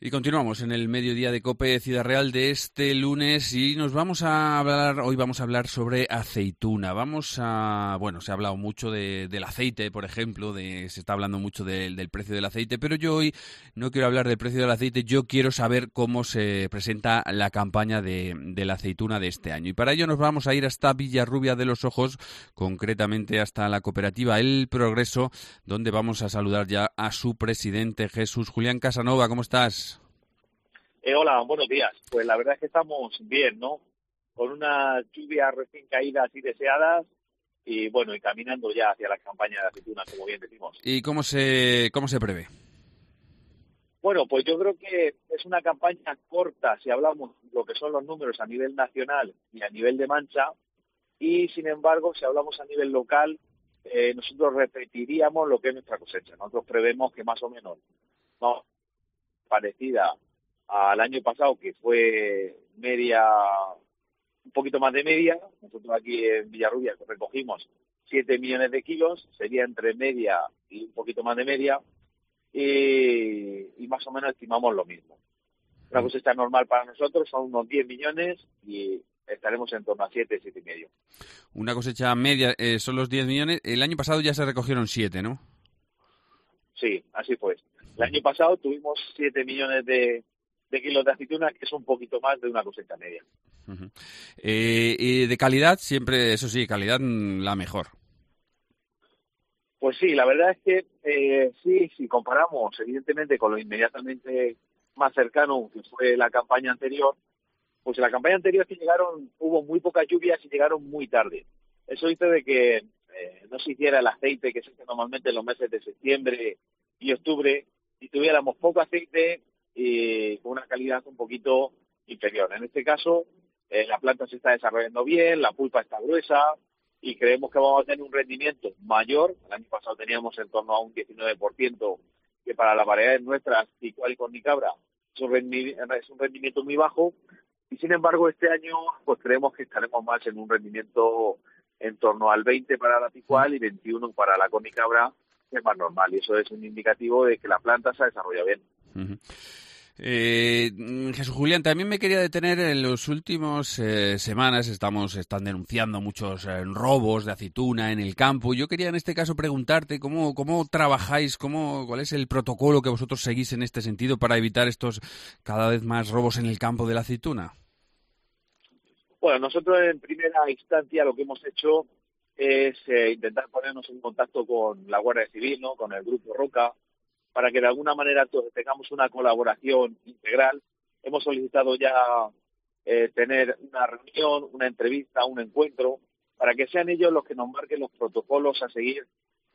Y continuamos en el mediodía de COPE Ciudad Real de este lunes y hoy vamos a hablar sobre aceituna. Se ha hablado mucho del aceite, por ejemplo, se está hablando mucho del precio del aceite, pero yo hoy no quiero hablar del precio del aceite, yo quiero saber cómo se presenta la campaña de la aceituna de este año. Y para ello nos vamos a ir hasta Villarrubia de los Ojos, concretamente hasta la cooperativa El Progreso, donde vamos a saludar ya a su presidente, Jesús Julián Casanova. ¿Cómo estás? Hola, buenos días. Pues la verdad es que estamos bien, ¿no? Con unas lluvias recién caídas y deseadas y bueno, y caminando ya hacia la campaña de aceitunas, como bien decimos. ¿Y cómo se prevé? Bueno, pues yo creo que es una campaña corta si hablamos lo que son los números a nivel nacional y a nivel de mancha, y sin embargo, si hablamos a nivel local, nosotros repetiríamos lo que es nuestra cosecha. Nosotros prevemos que más o menos no parecida al año pasado, que fue media, un poquito más de media. Nosotros aquí en Villarrubia recogimos 7 millones de kilos, sería entre media y un poquito más de media, y más o menos estimamos lo mismo. Una cosecha normal para nosotros son unos 10 millones y estaremos en torno a 7,5. Una cosecha media son los 10 millones. El año pasado ya se recogieron 7, ¿no? Sí, así fue. El año pasado tuvimos 7 millones de kilos de aceitunas, que es un poquito más de una cosecha media. Uh-huh. Y de calidad, siempre, eso sí, calidad la mejor. Pues sí, la verdad es que sí, si comparamos evidentemente con lo inmediatamente más cercano, que fue la campaña anterior, pues en la campaña anterior que hubo muy pocas lluvias y llegaron muy tarde. Eso hizo de que no se hiciera el aceite que se hace normalmente en los meses de septiembre y octubre, y tuviéramos poco aceite y con una calidad un poquito inferior. En este caso, la planta se está desarrollando bien, la pulpa está gruesa y creemos que vamos a tener un rendimiento mayor. El año pasado teníamos en torno a un 19%, que para las variedades nuestras, Ticual y Cornicabra, es un rendimiento muy bajo. Y sin embargo, este año pues creemos que estaremos más en un rendimiento en torno al 20 para la Ticual y 21 para la Cornicabra, que es más normal. Y eso es un indicativo de que la planta se ha desarrollado bien. Uh-huh. Jesús Julián, también me quería detener en los últimos semanas. Están denunciando muchos robos de aceituna en el campo. Yo quería en este caso preguntarte cómo trabajáis, cuál es el protocolo que vosotros seguís en este sentido para evitar estos cada vez más robos en el campo de la aceituna. Bueno, nosotros en primera instancia lo que hemos hecho es intentar ponernos en contacto con la Guardia Civil, ¿no? Con el Grupo Roca, para que de alguna manera tengamos una colaboración integral. Hemos solicitado ya tener una reunión, una entrevista, un encuentro, para que sean ellos los que nos marquen los protocolos a seguir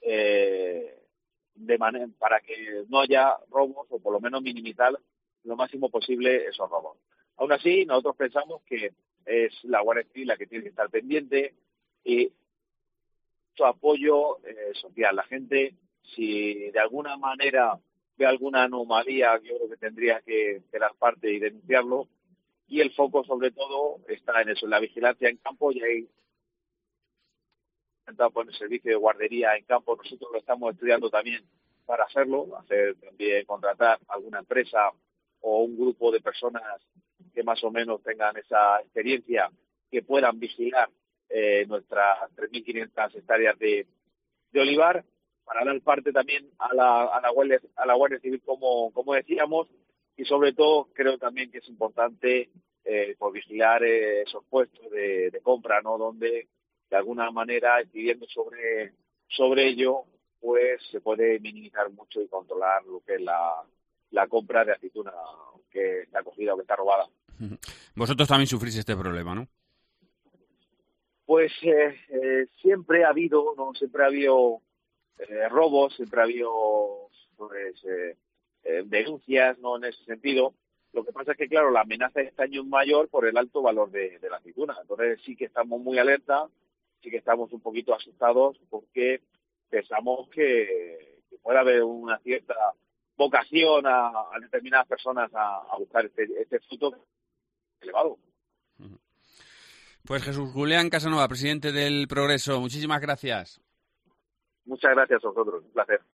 para que no haya robos, o por lo menos minimizar lo máximo posible esos robos. Aún así, nosotros pensamos que es la Guardia Civil la que tiene que estar pendiente y su apoyo social. La gente, si de alguna manera ve alguna anomalía, yo creo que tendría que dar parte y denunciarlo. Y el foco, sobre todo, está en eso, en la vigilancia en campo. Y ahí intentado poner servicio de guardería en campo. Nosotros lo estamos estudiando también para hacerlo, también contratar alguna empresa o un grupo de personas que más o menos tengan esa experiencia, que puedan vigilar nuestras 3.500 hectáreas de olivar, para dar parte también a la Guardia Civil, como decíamos, y sobre todo creo también que es importante por vigilar esos puestos de compra, ¿no? Donde de alguna manera, incidiendo sobre ello, pues se puede minimizar mucho y controlar lo que es la compra de aceituna que está cogida o que está robada. Vosotros también sufrís este problema, ¿no? Pues siempre ha habido, ¿no? Siempre ha habido robos, siempre ha habido pues, denuncias, ¿no? En ese sentido. Lo que pasa es que, claro, la amenaza de este año es mayor por el alto valor de la aceituna. Entonces sí que estamos muy alerta, sí que estamos un poquito asustados, porque pensamos que puede haber una cierta vocación a determinadas personas a buscar este fruto elevado. Pues Jesús Julián Casanova, presidente del Progreso, muchísimas gracias. Muchas gracias a vosotros, un placer.